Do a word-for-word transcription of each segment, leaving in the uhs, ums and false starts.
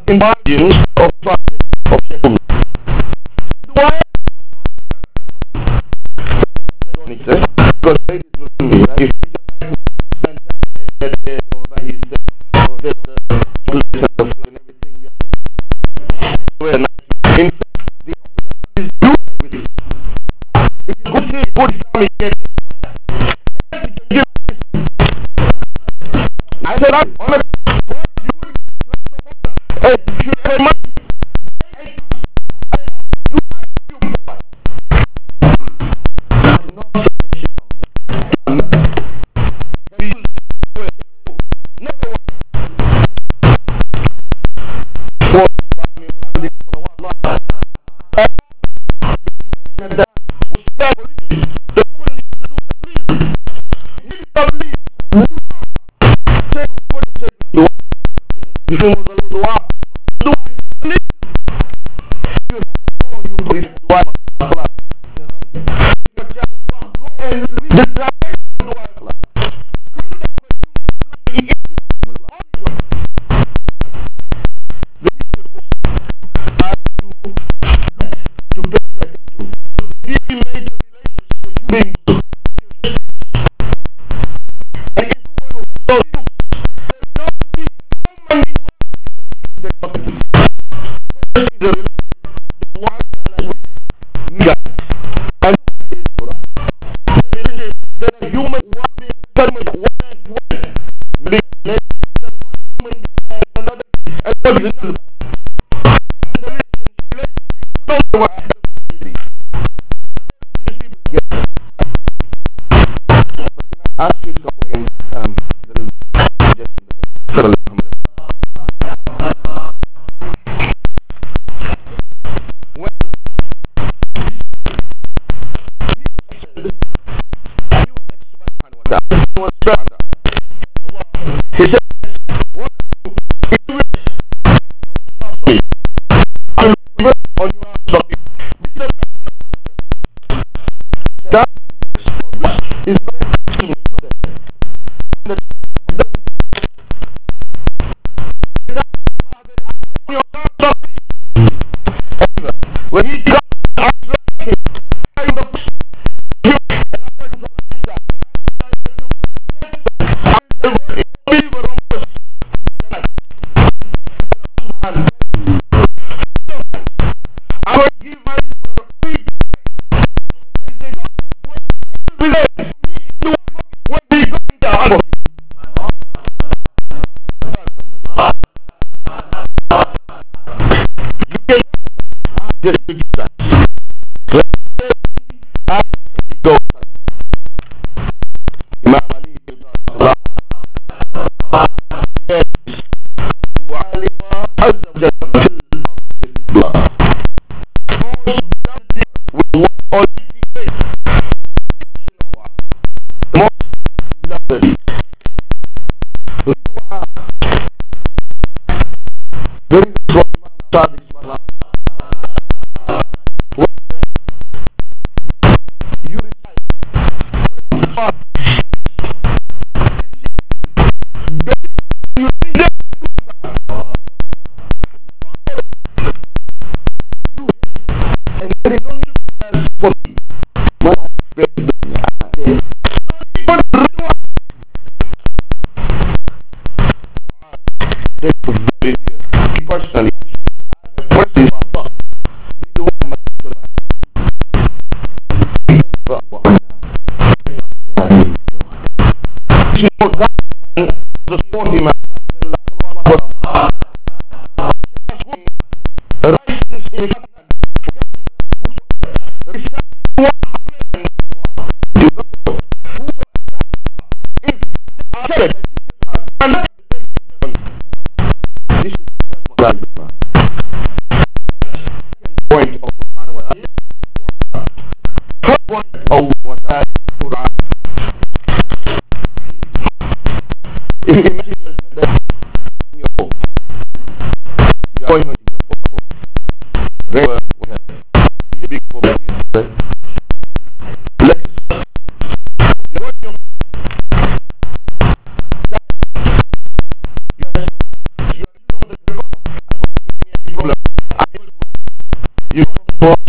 in margins of margin of shekel. Why? Because ladies will do me, right? If you just like spend time there, by his there, the place and the flood and everything, we are very nice. In fact, the Islam is you with it. If you could see good Islamic get this, I said, I'm on it. You could get Islam so far. Hey, you should have money.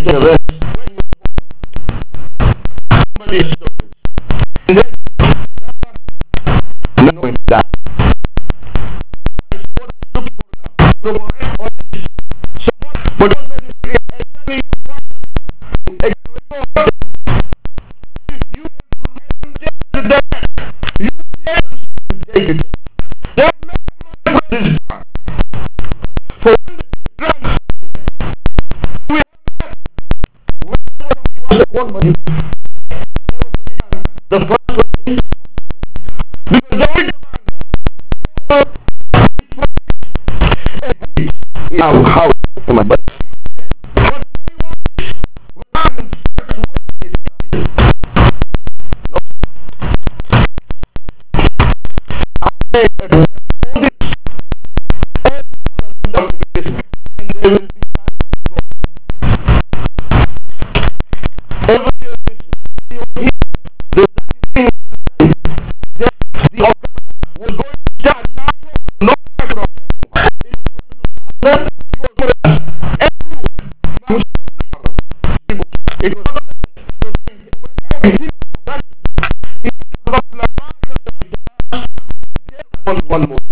the rest when you somebody stories. And then not going to die. What are you looking for now? Look for it or this. Someone but don't know this and suddenly you find them a report. If you have to that you have to take it. That makes my presence bad. For when the grand we have whenever we was one money. The first question is because the way the now how am I but one more.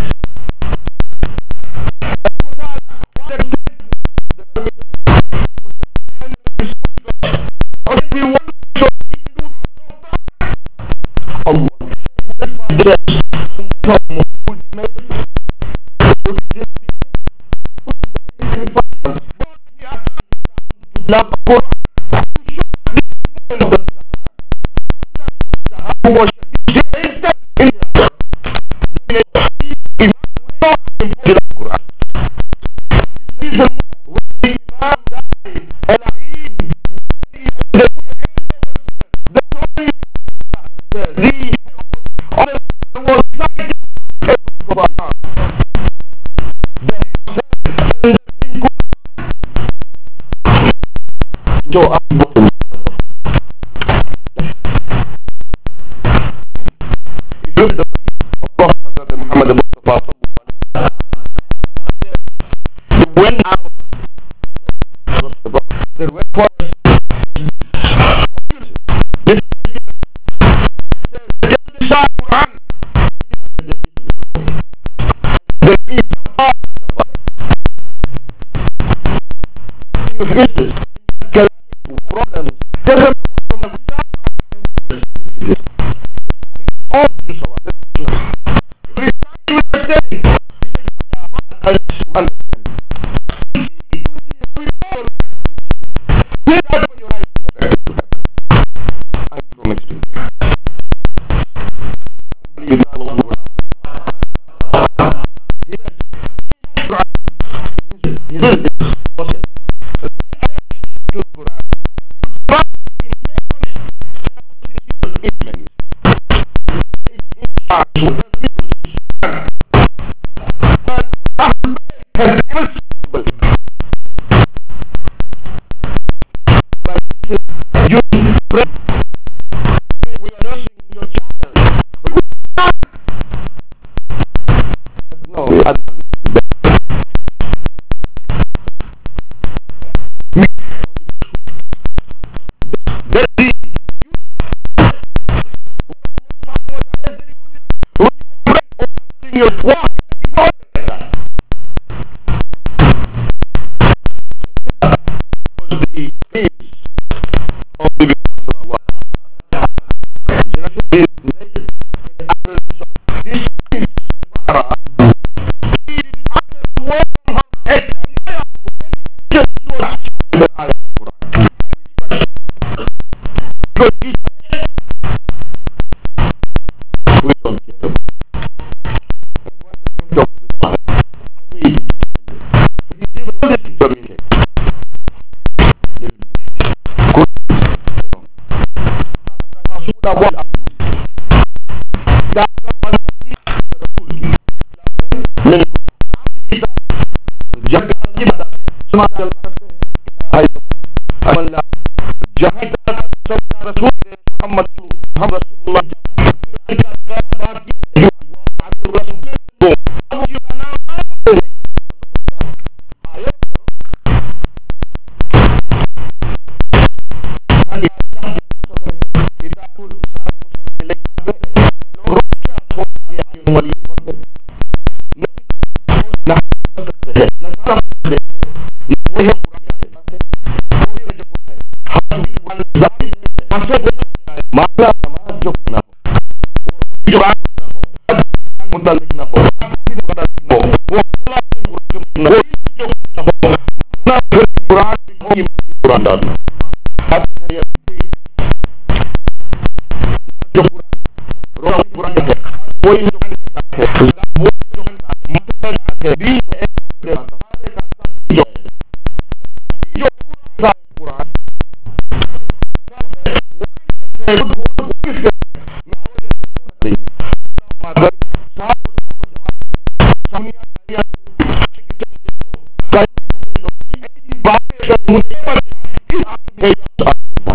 Quran dan hati yang जो कुरान रोज कुरान है वही जो के साथ है वो जो के साथ है दीन है हमारे का साथ जो है जो कुरान है वो किसके मैं वो जल्दी नहीं मगर साथ उठाओ को जवाब सामिया दिया कल ऐसी बातें कर मुझे पर इस आदमी के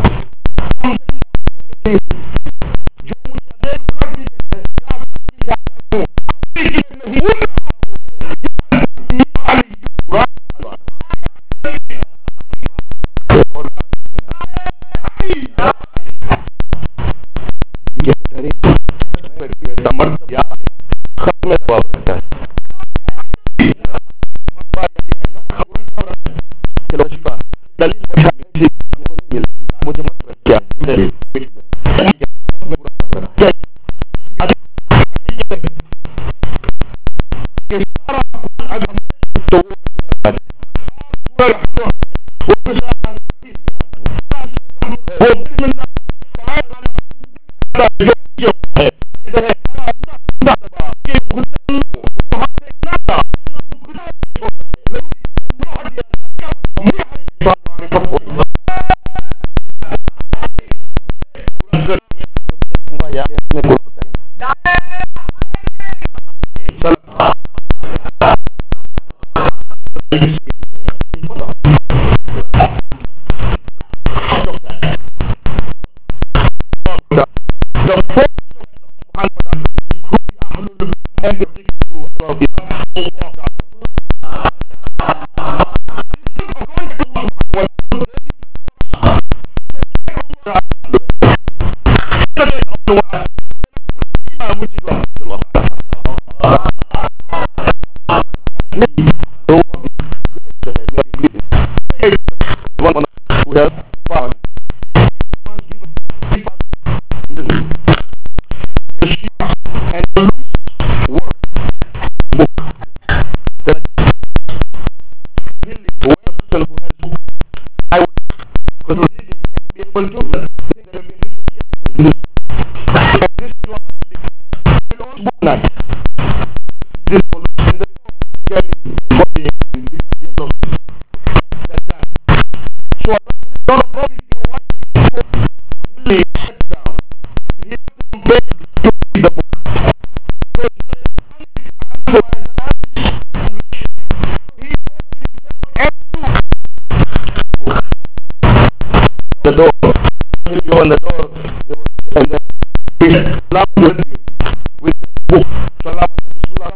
the door. You on the door, there was, and then he loved with you with that book. Salam said, Bismillah.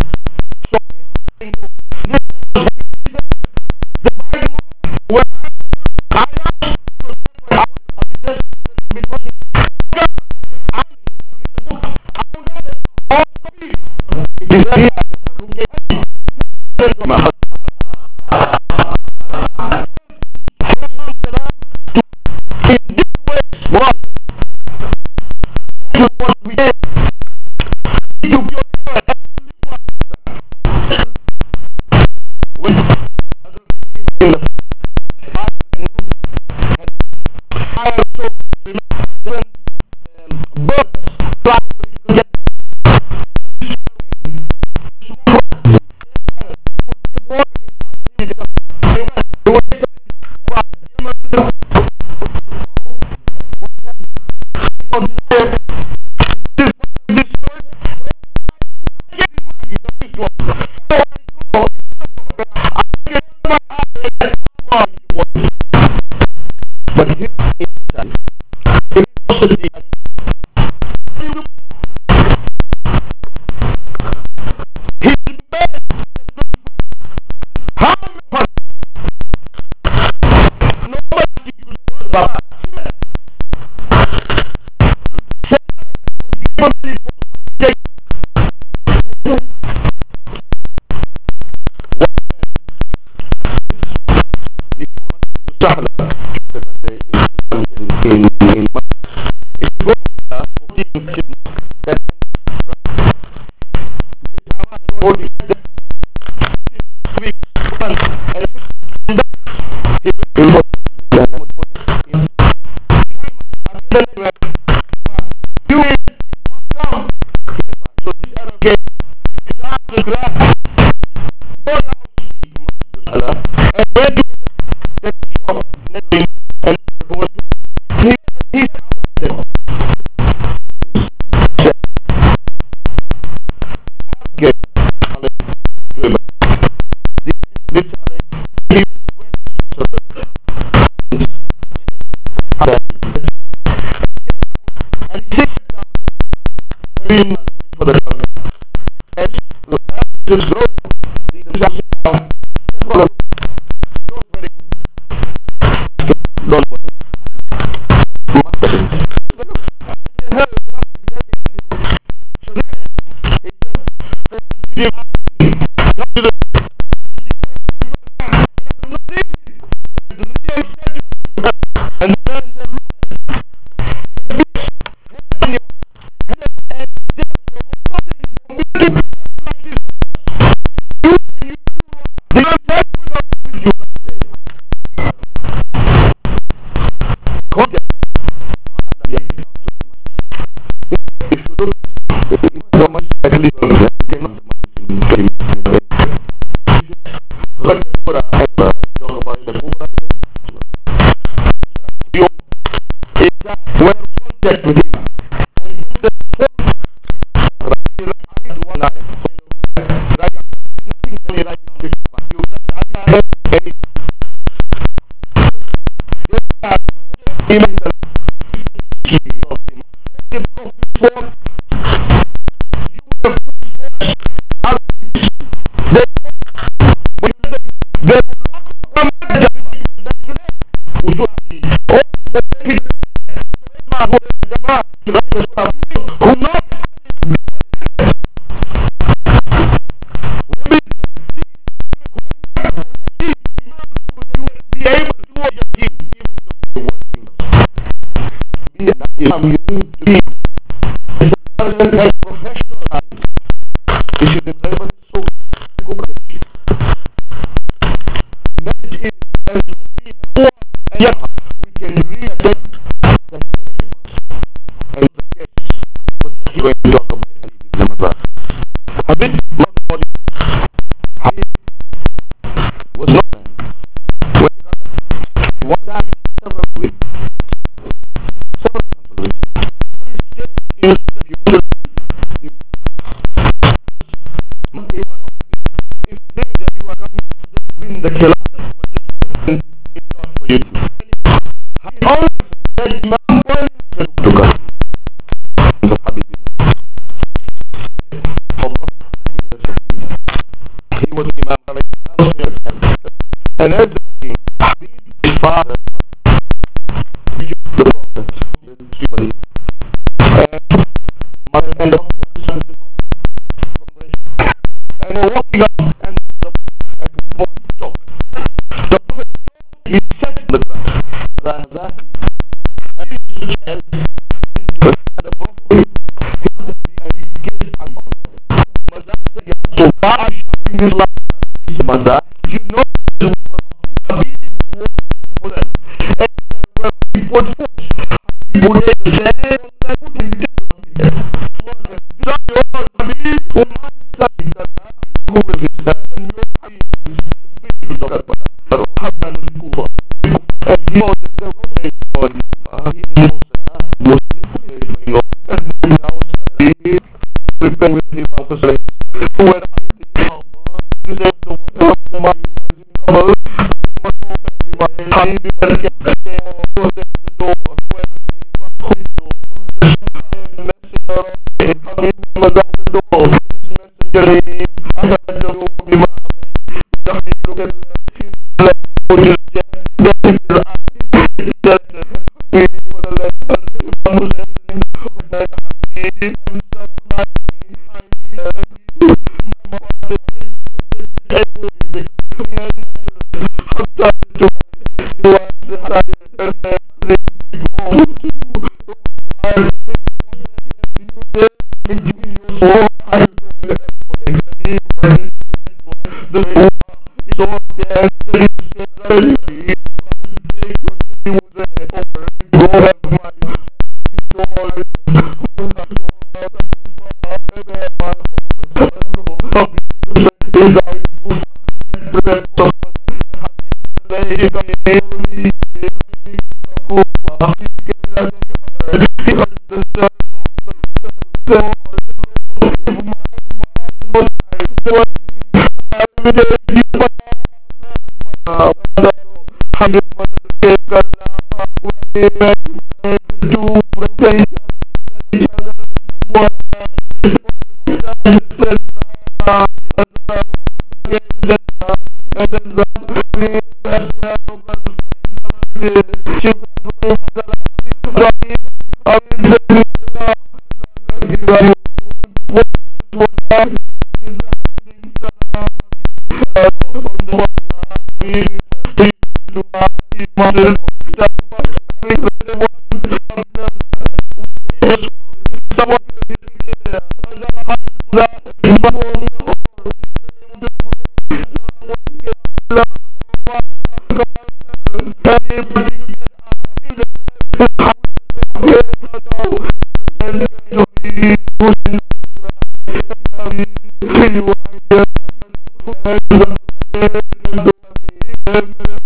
So, this was the Bible. When I am, I just been watching. I read the book. I know that all copy. It is here. The book. just grow. They themselves sit down. Just follow. You don't very good. Don't bother. Master. So look, I can help you. So then, he said, give come to the and the man said, look, in your head and death from all things from building just like this. You and you do the attack will not with you like that. Contact. If you look at so much actually you cannot but the Pura I talk about the Pura you were contact with him and with the foot right to one eye right after nothing to be right down this spot you right ahead and he made the key of him the book of this one you would have put forth others they when you say there will not come back usul oh the who not you be able to do your team even though you are working. You need to be as professional life. You should be able to so cooperative. The message is as long as we poor and young, we can reattend that connection. And the case, what you going to talk about Ramadan. Habib was an auditor. Habib was not a when he got that. One time, several hundred. Several hundred. Every stage he was if you want to leave, you must be one of them. If you think that you are coming to win the Khilafah, then it's not for you. He always said that Imam Bukhari said to God. Habib he was Imam and as the king, Habib, his father, the prophet, the Tripoli, and mother and one son to and we're walking up and the and the prophet stopped. The prophet stopped, he sat on the ground. And he used to child and the prophet he and he kissed him on the Mazak said, yeah, so far I showing this last time. He said, Mazak, you know this is what Habib was walking in Holland. And when he put foot, Habib would hit the sand and put him down. Sorry, all Habib, who might say that who will his hand and your Habib is the field of Karbala. But Habib was in Kufa. And he knows that there was no change going in Kufa. He knows that Muslim is going on. And Muslim now say, prepare with him out to say, who were you say the word of the Imam is in trouble, must open everyone. Habib was on the door, where he was on the door. The messenger of Habib was on the door. This messenger came, I heard the door of Imam say, the Habib looked at his left, put his chest, then his eye, he said, Habib for the left, and Imam was saying, then Habib, I'm sorry, I hear you, my father, everything, to Thank you.